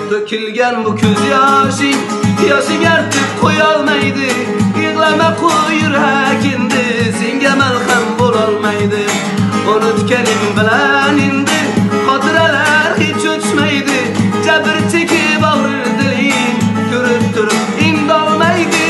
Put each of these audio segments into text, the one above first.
Dökülgen bu ko'z yoshing, yoshing artib qo'yolmaydi. Yig'lama qo'y yurakingni, senga malham bo'lolmaydi. Unutganing bilan endi xotiralar hech o'chmaydi. Jabr chekib og'rir diling, ko'rib turib indolmaydi.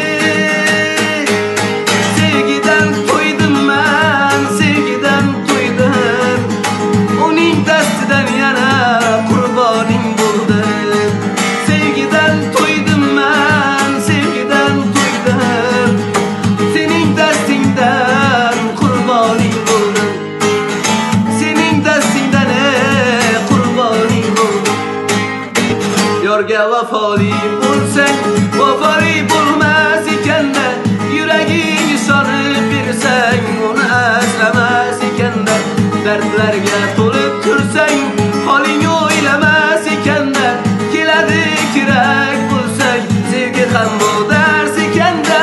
Sevgidan to'ydim men, sevgidan to'ydim. Uning dastidan yana qurboning bo'ldim. Sevgidan to'ydim men, sevgidan to'ydim. Sening dastingdan qurboning bo'ldim. Sening dastingdan qurboning bo'ldim. Yorga vafoli bo'lsang, vafoli bo'lmas ekan-da. Yuraging solib bersang, uni asramas ekan-da. Dardlarga to'lib tursang, holing o'ylamas ekan-da. Keladi kerak bo'lsang, sevgi ham bu dars ekan-da.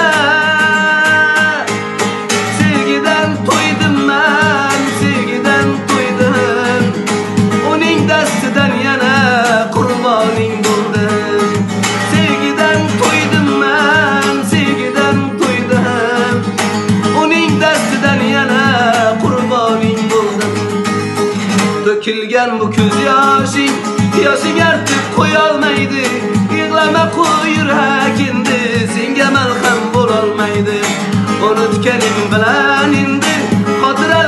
Sevgidan to'ydim men, sevgidan to'ydim. Uning dastidan yana qurboning bo'ldim. Sevgidan to'ydim men, sevgidan to'ydim. Uning dastidan yana qurboning bo'ldim. Dökülgen bu ko'z yoshing, yoshing artib qo'yolmaydi. Yig'lama qo'y yurakingni, senga malham bo'lolmaydi. Unutganing bilan endi xotira